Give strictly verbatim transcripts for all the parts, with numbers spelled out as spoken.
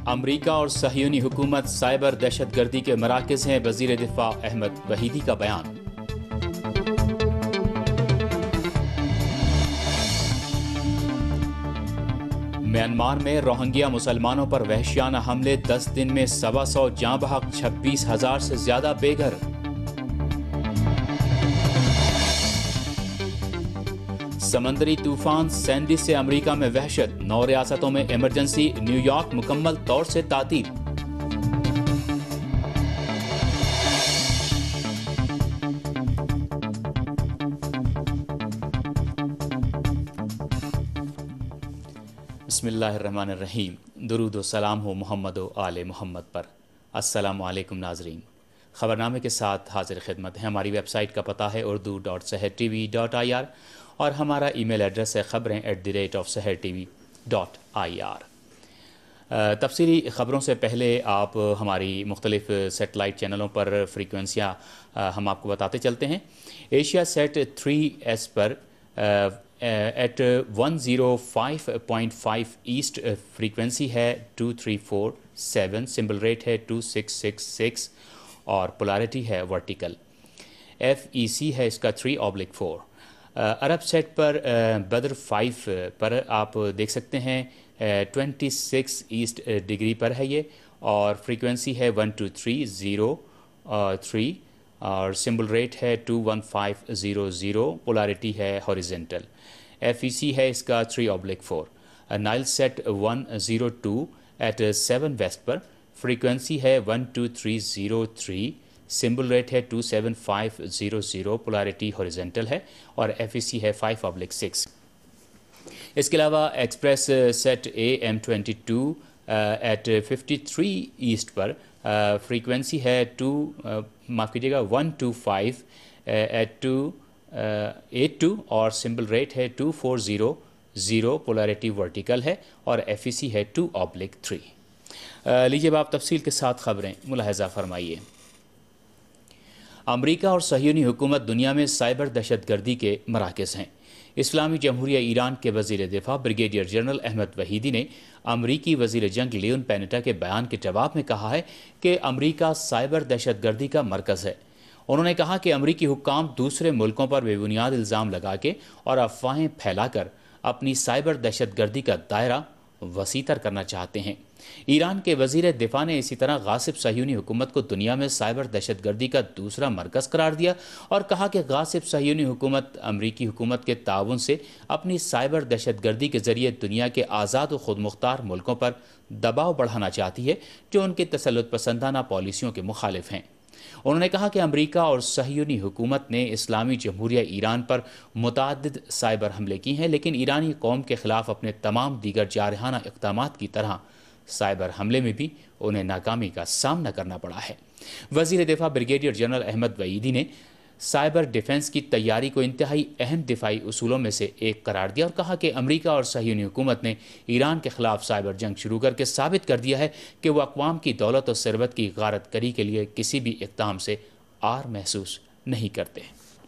امریکہ اور صہیونی حکومت سائبر دہشت گردی کے مراکز ہیں، وزیر دفاع احمد وحیدی کا بیان۔ میانمار میں روہنگیا مسلمانوں پر وحشیانہ حملے، دس دن میں سوا سو جاں بحق، چھبیس ہزار سے زیادہ بے گھر۔ سمندری طوفان سینڈی سے امریکہ میں وحشت، نو ریاستوں میں ایمرجنسی، نیو یارک مکمل طور سے تعطیل۔ بسم اللہ الرحمن الرحیم۔ درود و سلام ہو محمد و آل محمد پر۔ السلام علیکم ناظرین، خبرنامے کے ساتھ حاضر خدمت ہے۔ ہماری ویب سائٹ کا پتہ ہے Urdu dot Sahar T V dot I R اور ہمارا ای میل ایڈریس ہے خبریں at the rate of Sahar T V dot I R. تفصیلی خبروں سے پہلے آپ ہماری مختلف سیٹلائٹ چینلوں پر فریکوینسیاں ہم آپ کو بتاتے چلتے ہیں۔ ایشیا سیٹ تھری ایس پر eight one zero five point five east frequency ہے two three four seven, symbol rate ہے ٹو سکس سکس سکس اور پولیرٹی ہے ورٹیکل۔ ایف ای سی ہے اس کا three oblique four. Arabsat پر Badr five پر آپ دیکھ سکتے ہیں ٹوینٹی سکس ایسٹ ڈگری پر ہے یہ، اور فریکوینسی ہے one two three zero three اور سمبل ریٹ ہے two one five zero zero, polarity ہے ہاریزنٹل۔ ایف ای سی ہے اس کا three oblique four. Nilesat one zero two eight seven west پر فریکوینسی ہے one two three zero three, symbol rate ہے two seven five zero zero, polarity horizontal ہے اور F E C ہے five آبلک six. اس کے علاوہ Express sat A M twenty two eight fifty three east پر فریکوینسی ہے ٹو معاف کیجیے گا one two five eight two eight two اور سمبل ریٹ ہے two four zero zero, polarity vertical ہے اور ایف ای سی ہے ٹو آبلک تھری۔ لیجیے آپ تفصیل کے ساتھ خبریں ملاحظہ فرمائیے۔ امریکہ اور صہیونی حکومت دنیا میں سائبر دہشت گردی کے مراکز ہیں۔ اسلامی جمہوریہ ایران کے وزیر دفاع بریگیڈیئر جنرل احمد وحیدی نے امریکی وزیر جنگ لیون پینیٹا کے بیان کے جواب میں کہا ہے کہ امریکہ سائبر دہشت گردی کا مرکز ہے۔ انہوں نے کہا کہ امریکی حکام دوسرے ملکوں پر بے بنیاد الزام لگا کے اور افواہیں پھیلا کر اپنی سائبر دہشت گردی کا دائرہ وسیع تر کرنا چاہتے ہیں۔ ایران کے وزیر دفاع نے اسی طرح غاصب صہیونی حکومت کو دنیا میں سائبر دہشت گردی کا دوسرا مرکز قرار دیا اور کہا کہ غاصب صہیونی حکومت امریکی حکومت کے تعاون سے اپنی سائبر دہشت گردی کے ذریعے دنیا کے آزاد و خود مختار ملکوں پر دباؤ بڑھانا چاہتی ہے جو ان کے تسلط پسندانہ پالیسیوں کے مخالف ہیں۔ انہوں نے کہا کہ امریکہ اور صہیونی حکومت نے اسلامی جمہوریہ ایران پر متعدد سائبر حملے کی ہیں، لیکن ایرانی قوم کے خلاف اپنے تمام دیگر جارحانہ اقدامات کی طرح سائبر حملے میں بھی انہیں ناکامی کا سامنا کرنا پڑا ہے۔ وزیر دفاع بریگیڈیئر جنرل احمد وحیدی نے سائبر ڈیفنس کی تیاری کو انتہائی اہم دفاعی اصولوں میں سے ایک قرار دیا اور کہا کہ امریکہ اور صہیونی حکومت نے ایران کے خلاف سائبر جنگ شروع کر کے ثابت کر دیا ہے کہ وہ اقوام کی دولت اور ثروت کی غارت کری کے لیے کسی بھی اقدام سے آر محسوس نہیں کرتے۔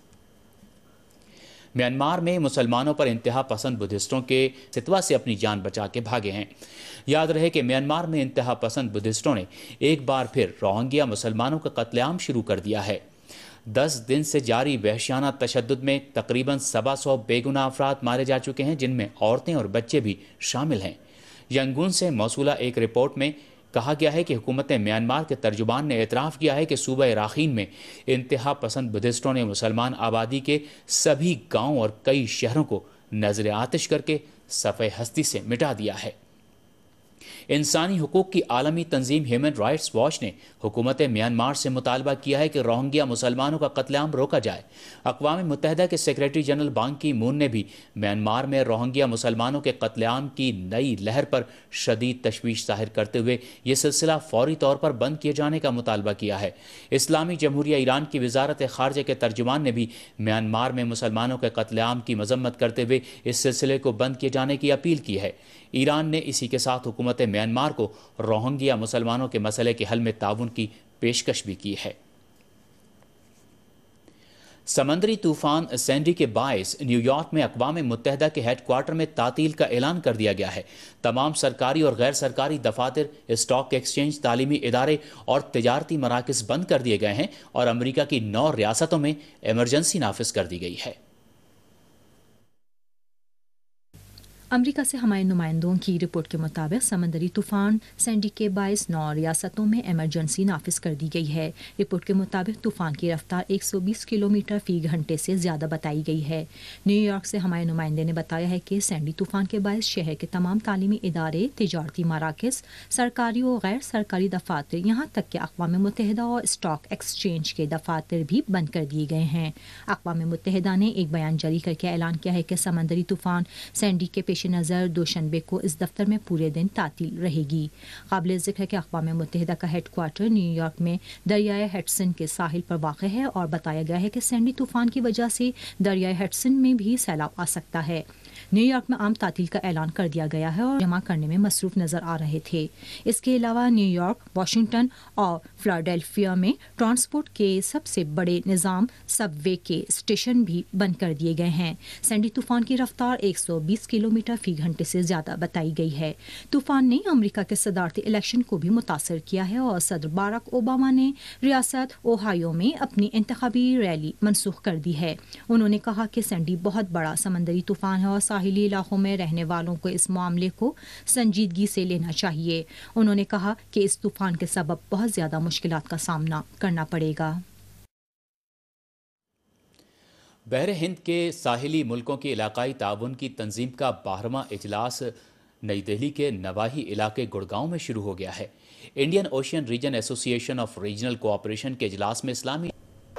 میانمار میں مسلمانوں پر انتہا پسند بدھسٹوں کے فتویٰ سے اپنی جان بچا کے بھاگے ہیں۔ یاد رہے کہ میانمار میں انتہا پسند بدھسٹوں نے ایک بار پھر روہنگیا مسلمانوں کا قتل عام شروع کر دیا ہے۔ دس دن سے جاری وحشیانہ تشدد میں تقریباً سوا سو بے گناہ افراد مارے جا چکے ہیں، جن میں عورتیں اور بچے بھی شامل ہیں۔ ینگون سے موصولہ ایک رپورٹ میں کہا گیا ہے کہ حکومت میانمار کے ترجمان نے اعتراف کیا ہے کہ صوبہ راخین میں انتہا پسند بدھسٹوں نے مسلمان آبادی کے سبھی گاؤں اور کئی شہروں کو نظر آتش کر کے صفحہ ہستی سے مٹا دیا ہے۔ انسانی حقوق کی عالمی تنظیم ہیومن رائٹس واچ نے حکومت میانمار سے مطالبہ کیا ہے کہ روہنگیا مسلمانوں کا قتل عام روکا جائے۔ اقوام متحدہ کے سیکریٹری جنرل بان کی مون نے بھی میانمار میں روہنگیا مسلمانوں کے قتل عام کی نئی لہر پر شدید تشویش ظاہر کرتے ہوئے یہ سلسلہ فوری طور پر بند کیے جانے کا مطالبہ کیا ہے۔ اسلامی جمہوریہ ایران کی وزارت خارجہ کے ترجمان نے بھی میانمار میں مسلمانوں کے قتل عام کی مذمت کرتے ہوئے اس سلسلے کو بند کیے جانے کی اپیل کی ہے۔ ایران نے اسی کے ساتھ حکومت میانمار کو روہنگیا مسلمانوں کے مسئلے کے حل میں تعاون کی پیشکش بھی کی ہے۔ سمندری طوفان سینڈی کے باعث نیو یارک میں اقوام متحدہ کے ہیڈ کوارٹر میں تعطیل کا اعلان کر دیا گیا ہے۔ تمام سرکاری اور غیر سرکاری دفاتر، اسٹاک ایکسچینج، تعلیمی ادارے اور تجارتی مراکز بند کر دیے گئے ہیں اور امریکہ کی نو ریاستوں میں ایمرجنسی نافذ کر دی گئی ہے۔ امریکہ سے ہمارے نمائندوں کی رپورٹ کے مطابق سمندری طوفان سینڈی کے باعث نو ریاستوں میں ایمرجنسی نافذ کر دی گئی ہے۔ رپورٹ کے مطابق طوفان کی رفتار ایک سو بیس کلومیٹر فی گھنٹے سے زیادہ بتائی گئی ہے۔ نیو یارک سے ہمارے نمائندے نے بتایا ہے کہ سینڈی طوفان کے باعث شہر کے تمام تعلیمی ادارے، تجارتی مراکز، سرکاری و غیر سرکاری دفاتر، یہاں تک کہ اقوام متحدہ اور اسٹاک ایکسچینج کے دفاتر بھی بند کر دیے گئے ہیں۔ اقوام متحدہ نے ایک بیان جاری کر کے اعلان کیا ہے کہ سمندری طوفان سینڈی کے پیش نظر دوشنبے کو اس دفتر میں پورے دن تعطیل رہے گی۔ قابل ذکر ہے کہ اقوام متحدہ کا ہیڈ کوارٹر نیو یارک میں دریائے ہڈسن کے ساحل پر واقع ہے اور بتایا گیا ہے کہ سینڈی طوفان کی وجہ سے دریائے ہڈسن میں بھی سیلاب آ سکتا ہے۔ نیو یارک میں عام تعطیل کا اعلان کر دیا گیا ہے اور جمع کرنے میں مصروف نظر آ رہے تھے۔ اس کے علاوہ نیو یارک، واشنگٹن اور فلاڈیلفیا میں ٹرانسپورٹ کے سب سے بڑے نظام سب وے کے اسٹیشن بھی بند کر دیے گئے ہیں۔ سینڈی طوفان کی رفتار ایک سو بیس کلومیٹر فی گھنٹے سے زیادہ بتائی گئی ہے۔ طوفان نے امریکہ کے صدارتی الیکشن کو بھی متاثر کیا ہے اور صدر باراک اوباما نے ریاست اوہایو میں اپنی انتخابی ریلی منسوخ کر دی ہے۔ انہوں نے کہا کہ سینڈی بہت بڑا سمندری طوفان ہے اور ساحلی علاقوں میں رہنے والوں کو اس معاملے کو سنجیدگی سے لینا چاہیے۔ انہوں نے کہا کہ اس طوفان کے سبب بہت زیادہ مشکلات کا سامنا کرنا پڑے گا۔ بحر ہند کے ساحلی ملکوں کے علاقائی تعاون کی تنظیم کا بارہواں اجلاس نئی دہلی کے نواحی علاقے گڑگاؤں میں شروع ہو گیا ہے۔ انڈین اوشین ریجن ایسوسی ایشن آف ریجنل کوآپریشن کے اجلاس میں اسلامی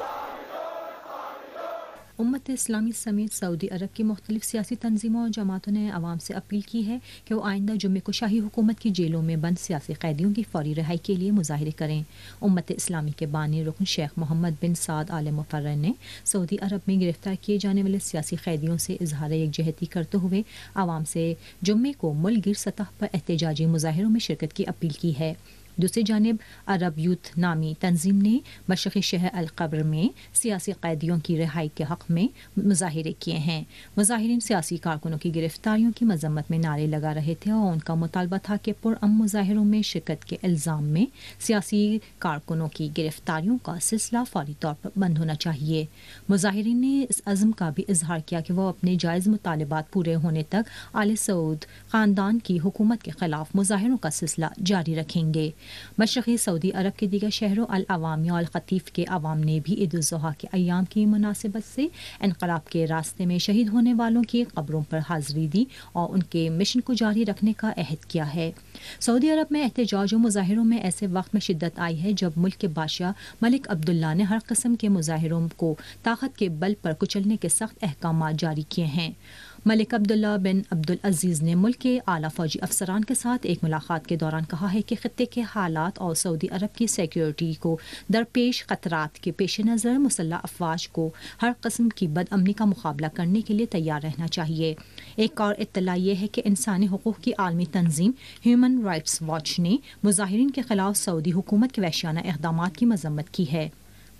امت اسلامی سمیت سعودی عرب کی مختلف سیاسی تنظیموں اور جماعتوں نے عوام سے اپیل کی ہے کہ وہ آئندہ جمعے کو شاہی حکومت کی جیلوں میں بند سیاسی قیدیوں کی فوری رہائی کے لیے مظاہرے کریں۔ امت اسلامی کے بانی رکن شیخ محمد بن سعد آل مقرر نے سعودی عرب میں گرفتار کیے جانے والے سیاسی قیدیوں سے اظہار یکجہتی کرتے ہوئے عوام سے جمعے کو ملک گیر سطح پر احتجاجی مظاہروں میں شرکت کی اپیل کی ہے۔ دوسری جانب عرب یوتھ نامی تنظیم نے مشرقی شہر القبر میں سیاسی قیدیوں کی رہائی کے حق میں مظاہرے کیے ہیں۔ مظاہرین سیاسی کارکنوں کی گرفتاریوں کی مذمت میں نعرے لگا رہے تھے اور ان کا مطالبہ تھا کہ پرامن مظاہروں میں شرکت کے الزام میں سیاسی کارکنوں کی گرفتاریوں کا سلسلہ فوری طور پر بند ہونا چاہیے۔ مظاہرین نے اس عزم کا بھی اظہار کیا کہ وہ اپنے جائز مطالبات پورے ہونے تک آل سعود خاندان کی حکومت کے خلاف مظاہروں کا سلسلہ جاری رکھیں گے۔ مشرقی سعودی عرب کے دیگر شہروں العوامیہ اور القطیف کے عوام نے بھی عید الاضحیٰ کے ایام کی مناسبت سے انقلاب کے راستے میں شہید ہونے والوں کی قبروں پر حاضری دی اور ان کے مشن کو جاری رکھنے کا عہد کیا ہے۔ سعودی عرب میں احتجاج و مظاہروں میں ایسے وقت میں شدت آئی ہے جب ملک کے بادشاہ ملک عبداللہ نے ہر قسم کے مظاہروں کو طاقت کے بل پر کچلنے کے سخت احکامات جاری کیے ہیں۔ ملک عبداللہ بن عبدالعزیز نے ملک کے اعلیٰ فوجی افسران کے ساتھ ایک ملاقات کے دوران کہا ہے کہ خطے کے حالات اور سعودی عرب کی سیکیورٹی کو درپیش خطرات کے پیش نظر مسلح افواج کو ہر قسم کی بد امنی کا مقابلہ کرنے کے لیے تیار رہنا چاہیے۔ ایک اور اطلاع یہ ہے کہ انسانی حقوق کی عالمی تنظیم ہیومن رائٹس واچ نے مظاہرین کے خلاف سعودی حکومت کے وحشیانہ اقدامات کی مذمت کی ہے۔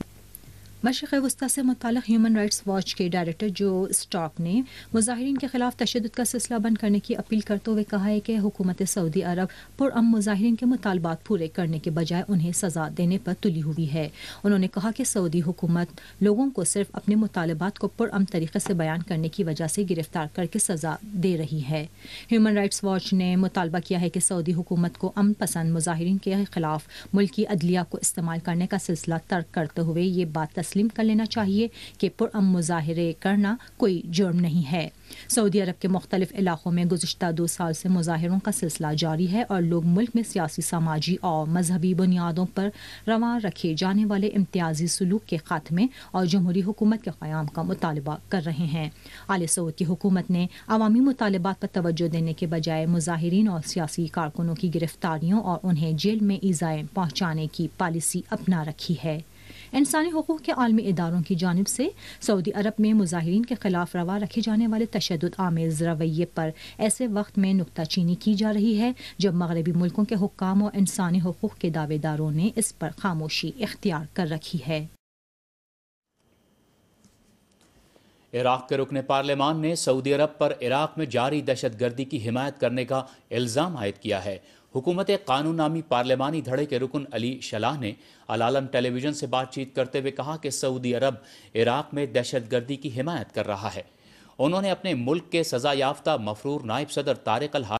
مشرق وسطیٰ سے متعلق ہیومن رائٹس واچ کے ڈائریکٹر جو اسٹاک نے مظاہرین کے خلاف تشدد کا سلسلہ بند کرنے کی اپیل کرتے ہوئے کہا ہے کہ حکومت سعودی عرب پرامن مظاہرین کے مطالبات پورے کرنے کے بجائے انہیں سزا دینے پر تلی ہوئی ہے۔ انہوں نے کہا کہ سعودی حکومت لوگوں کو صرف اپنے مطالبات کو پرامن طریقے سے بیان کرنے کی وجہ سے گرفتار کر کے سزا دے رہی ہے۔ ہیومن رائٹس واچ نے مطالبہ کیا ہے کہ سعودی حکومت کو امن پسند مظاہرین کے خلاف ملکی عدلیہ کو استعمال کرنے کا سلسلہ ترک کرتے ہوئے یہ بات تسلیم کر لینا چاہیے کہ پرامن مظاہرے کرنا کوئی جرم نہیں ہے۔ سعودی عرب کے مختلف علاقوں میں گزشتہ دو سال سے مظاہروں کا سلسلہ جاری ہے اور لوگ ملک میں سیاسی، سماجی اور مذہبی بنیادوں پر رواں رکھے جانے والے امتیازی سلوک کے خاتمے اور جمہوری حکومت کے قیام کا مطالبہ کر رہے ہیں۔ آل سعود کی حکومت نے عوامی مطالبات پر توجہ دینے کے بجائے مظاہرین اور سیاسی کارکنوں کی گرفتاریوں اور انہیں جیل میں ایذائیں پہنچانے کی پالیسی اپنا رکھی ہے۔ انسانی حقوق کے عالمی اداروں کی جانب سے سعودی عرب میں مظاہرین کے خلاف روا رکھے جانے والے تشدد آمیز رویے پر ایسے وقت میں نکتہ چینی کی جا رہی ہے جب مغربی ملکوں کے حکام اور انسانی حقوق کے دعوے داروں نے اس پر خاموشی اختیار کر رکھی ہے۔ عراق کے رکن پارلیمان نے سعودی عرب پر عراق میں جاری دہشت گردی کی حمایت کرنے کا الزام عائد کیا ہے۔ حکومت قانون نامی پارلیمانی دھڑے کے رکن علی شلاہ نے العالم ٹیلی ویژن سے بات چیت کرتے ہوئے کہا کہ سعودی عرب عراق میں دہشت گردی کی حمایت کر رہا ہے۔ انہوں نے اپنے ملک کے سزا یافتہ مفرور نائب صدر طارق الحاشمی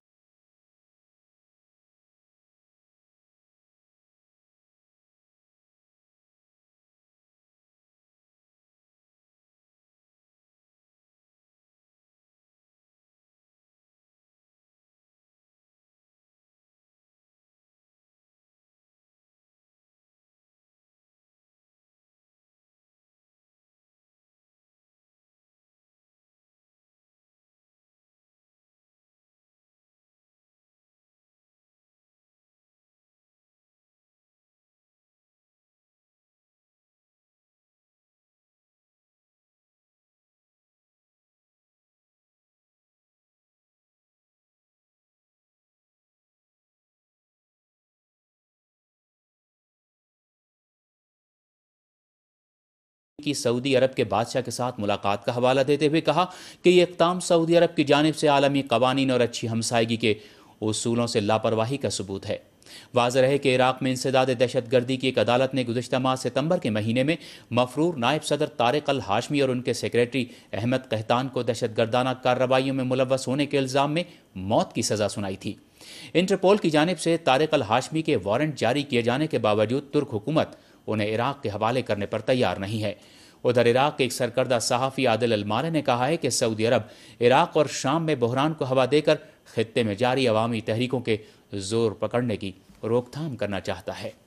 کی سعودی عرب کے بادشاہ کے ساتھ ملاقات کا حوالہ دیتے ہوئے کہا کہ یہ اقدام سعودی عرب کی جانب سے عالمی قوانین اور اچھی ہمسائیگی کے اصولوں سے لاپرواہی کا ثبوت ہے۔ واضح ہے کہ عراق میں انسداد دہشت گردی کی ایک عدالت نے گزشتہ ماہ ستمبر کے مہینے میں مفرور نائب صدر طارق الحاشمی اور ان کے سیکریٹری احمد قحطان کو دہشت گردانہ کارروائیوں میں ملوث ہونے کے الزام میں موت کی سزا سنائی تھی۔ انٹرپول کی جانب سے طارق الحاشمی کے وارنٹ جاری کیے جانے کے باوجود ترک حکومت انہیں عراق کے حوالے کرنے پر تیار نہیں ہے۔ ادھر عراق کے ایک سرکردہ صحافی عادل المارے نے کہا ہے کہ سعودی عرب عراق اور شام میں بحران کو ہوا دے کر خطے میں جاری عوامی تحریکوں کے زور پکڑنے کی روک تھام کرنا چاہتا ہے۔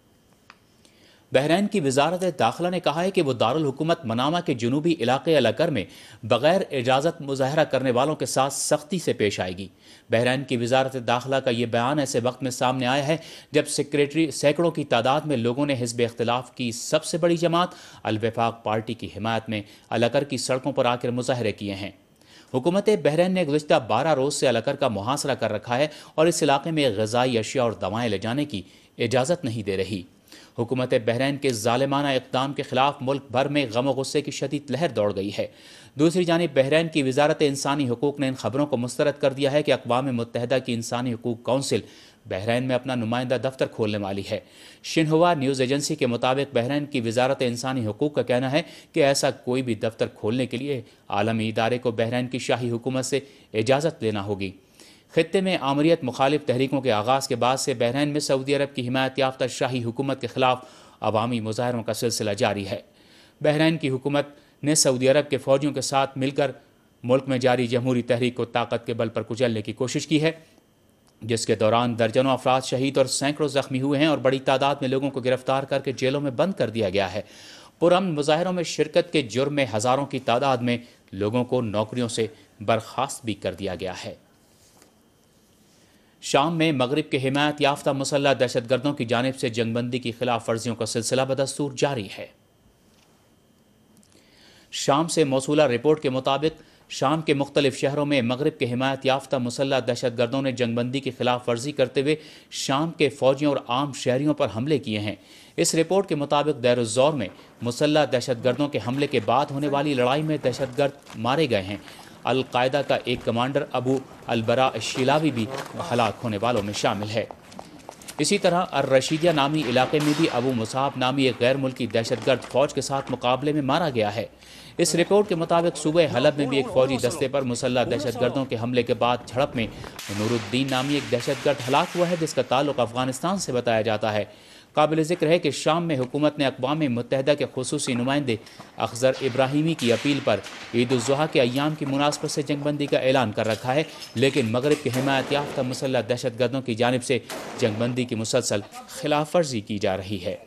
بحرین کی وزارت داخلہ نے کہا ہے کہ وہ دارالحکومت منامہ کے جنوبی علاقے الکر میں بغیر اجازت مظاہرہ کرنے والوں کے ساتھ سختی سے پیش آئے گی۔ بحرین کی وزارت داخلہ کا یہ بیان ایسے وقت میں سامنے آیا ہے جب سیکریٹری سینکڑوں کی تعداد میں لوگوں نے حزب اختلاف کی سب سے بڑی جماعت الوفاق پارٹی کی حمایت میں الکر کی سڑکوں پر آ کر مظاہرے کیے ہیں۔ حکومت بحرین نے گزشتہ بارہ روز سے الکر کا محاصرہ کر رکھا ہے اور اس علاقے میں غذائی اشیاء اور دوائیں لے جانے کی اجازت نہیں دے رہی۔ حکومت بحرین کے ظالمانہ اقدام کے خلاف ملک بھر میں غم و غصے کی شدید لہر دوڑ گئی ہے۔ دوسری جانب بحرین کی وزارت انسانی حقوق نے ان خبروں کو مسترد کر دیا ہے کہ اقوام متحدہ کی انسانی حقوق کونسل بحرین میں اپنا نمائندہ دفتر کھولنے والی ہے۔ شنہوا نیوز ایجنسی کے مطابق بحرین کی وزارت انسانی حقوق کا کہنا ہے کہ ایسا کوئی بھی دفتر کھولنے کے لیے عالمی ادارے کو بحرین کی شاہی حکومت سے اجازت لینا ہوگی۔ خطے میں آمریت مخالف تحریکوں کے آغاز کے بعد سے بحرین میں سعودی عرب کی حمایت یافتہ شاہی حکومت کے خلاف عوامی مظاہروں کا سلسلہ جاری ہے۔ بحرین کی حکومت نے سعودی عرب کے فوجیوں کے ساتھ مل کر ملک میں جاری جمہوری تحریک کو طاقت کے بل پر کچلنے کی کوشش کی ہے، جس کے دوران درجنوں افراد شہید اور سینکڑوں زخمی ہوئے ہیں اور بڑی تعداد میں لوگوں کو گرفتار کر کے جیلوں میں بند کر دیا گیا ہے۔ پرامن مظاہروں میں شرکت کے جرم میں ہزاروں کی تعداد میں لوگوں کو نوکریوں سے برخاست بھی کر دیا گیا ہے۔ شام میں مغرب کے حمایت یافتہ مسلح دہشت گردوں کی جانب سے جنگ بندی کی خلاف ورزیوں کا سلسلہ بدستور جاری ہے۔ شام سے موصولہ رپورٹ کے مطابق شام کے مختلف شہروں میں مغرب کے حمایت یافتہ مسلح دہشت گردوں نے جنگ بندی کی خلاف ورزی کرتے ہوئے شام کے فوجیوں اور عام شہریوں پر حملے کیے ہیں۔ اس رپورٹ کے مطابق دیر الزور میں مسلح دہشت گردوں کے حملے کے بعد ہونے والی لڑائی میں دہشت گرد مارے گئے ہیں۔ القاعدہ کا ایک کمانڈر ابو البراء الشیلاوی بھی ہلاک ہونے والوں میں شامل ہے۔ اسی طرح الرشیدیہ نامی علاقے میں بھی ابو مصعب نامی ایک غیر ملکی دہشت گرد فوج کے ساتھ مقابلے میں مارا گیا ہے۔ اس رپورٹ کے مطابق صوبہ حلب میں بھی ایک فوجی دستے پر مسلح دہشت گردوں کے حملے کے بعد جھڑپ میں نور الدین نامی ایک دہشت گرد ہلاک ہوا ہے، جس کا تعلق افغانستان سے بتایا جاتا ہے۔ قابل ذکر ہے کہ شام میں حکومت نے اقوام متحدہ کے خصوصی نمائندے اخضر ابراہیمی کی اپیل پر عید الاضحیٰ کے ایام کی مناسبت سے جنگ بندی کا اعلان کر رکھا ہے، لیکن مغرب کے حمایت یافتہ مسلح دہشت گردوں کی جانب سے جنگ بندی کی مسلسل خلاف ورزی کی جا رہی ہے۔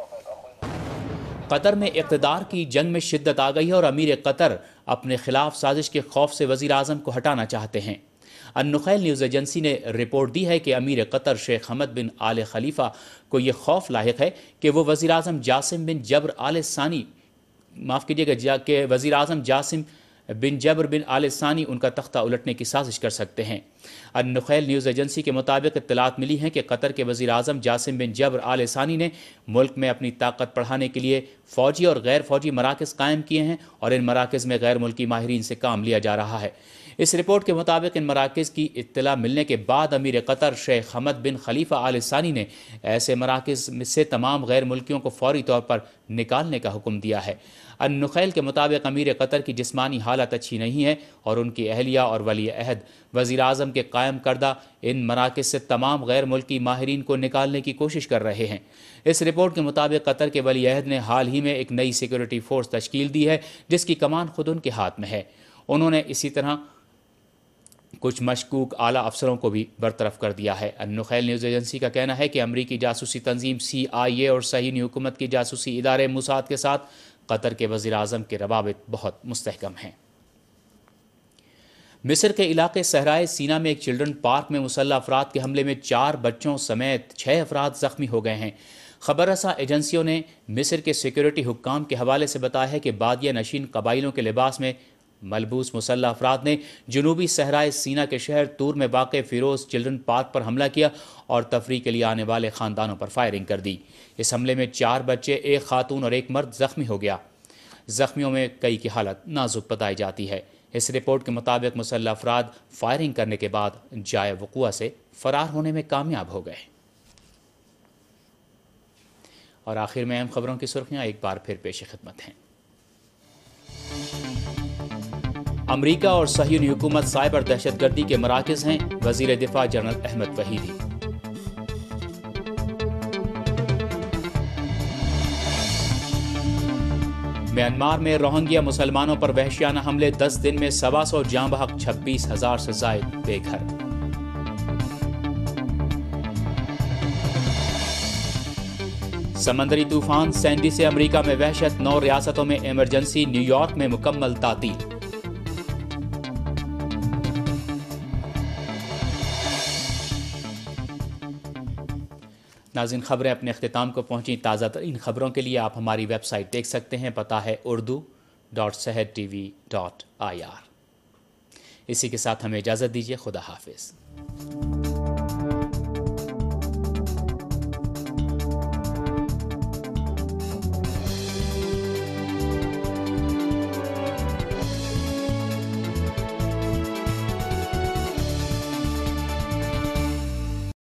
قطر میں اقتدار کی جنگ میں شدت آ گئی ہے اور امیر قطر اپنے خلاف سازش کے خوف سے وزیر اعظم کو ہٹانا چاہتے ہیں۔ النخیل نیوز ایجنسی نے رپورٹ دی ہے کہ امیر قطر شیخ حمد بن آل خلیفہ کو یہ خوف لاحق ہے کہ وہ وزیر اعظم جاسم بن جبر آل ثانی معاف کیجیے گا کہ وزیر اعظم جاسم بن جبر بن آل ثانی ان کا تختہ الٹنے کی سازش کر سکتے ہیں۔ النخیل نیوز ایجنسی کے مطابق اطلاعات ملی ہیں کہ قطر کے وزیر اعظم جاسم بن جبر آل ثانی نے ملک میں اپنی طاقت بڑھانے کے لیے فوجی اور غیر فوجی مراکز قائم کیے ہیں اور ان مراکز میں غیر ملکی ماہرین سے کام لیا جا رہا ہے۔ اس رپورٹ کے مطابق ان مراکز کی اطلاع ملنے کے بعد امیر قطر شیخ حمد بن خلیفہ آل ثانی نے ایسے مراکز سے تمام غیر ملکیوں کو فوری طور پر نکالنے کا حکم دیا ہے۔ النخیل کے مطابق امیر قطر کی جسمانی حالت اچھی نہیں ہے اور ان کی اہلیہ اور ولی عہد وزیر اعظم کے قائم کردہ ان مراکز سے تمام غیر ملکی ماہرین کو نکالنے کی کوشش کر رہے ہیں۔ اس رپورٹ کے مطابق قطر کے ولی عہد نے حال ہی میں ایک نئی سیکورٹی فورس تشکیل دی ہے جس کی کمان خود ان کے ہاتھ میں ہے۔ انہوں نے اسی طرح کچھ مشکوک اعلیٰ افسروں کو بھی برطرف کر دیا ہے۔ النخیل نیوز ایجنسی کا کہنا ہے کہ امریکی جاسوسی تنظیم سی آئی اے اور صہیونی حکومت کی جاسوسی ادارے موساد کے ساتھ قطر کے وزیر اعظم کے روابط بہت مستحکم ہیں۔ مصر کے علاقے صحرائے سینا میں ایک چلڈرن پارک میں مسلح افراد کے حملے میں چار بچوں سمیت چھ افراد زخمی ہو گئے ہیں۔ خبر رساں ایجنسیوں نے مصر کے سیکورٹی حکام کے حوالے سے بتایا ہے کہ بادیہ نشین قبائلیوں کے لباس میں ملبوس مسلح افراد نے جنوبی صحرائے سینا کے شہر طور میں واقع فیروز چلڈرن پارک پر حملہ کیا اور تفریح کے لیے آنے والے خاندانوں پر فائرنگ کر دی۔ اس حملے میں چار بچے، ایک خاتون اور ایک مرد زخمی ہو گیا۔ زخمیوں میں کئی کی حالت نازک بتائی جاتی ہے۔ اس رپورٹ کے مطابق مسلح افراد فائرنگ کرنے کے بعد جائے وقوع سے فرار ہونے میں کامیاب ہو گئے۔ اور آخر میں اہم خبروں کی سرخیاں ایک بار پھر پیش خدمت ہیں۔ امریکہ اور صہیونی حکومت سائبر دہشت گردی کے مراکز ہیں، وزیر دفاع جنرل احمد وحیدی۔ میانمار میں روہنگیا مسلمانوں پر وحشیانہ حملے، دس دن میں سوا سو جاں بحق، چھبیس ہزار سے زائد بے گھر۔ سمندری طوفان سینڈی سے امریکہ میں وحشت، نو ریاستوں میں ایمرجنسی، نیو یارک میں مکمل تعطیل۔ ناظرین، خبریں اپنے اختتام کو پہنچیں۔ تازہ ترین خبروں کے لیے آپ ہماری ویب سائٹ دیکھ سکتے ہیں، پتہ ہے Urdu dot Sahar T V dot I R. اسی کے ساتھ ہمیں اجازت دیجیے، خدا حافظ۔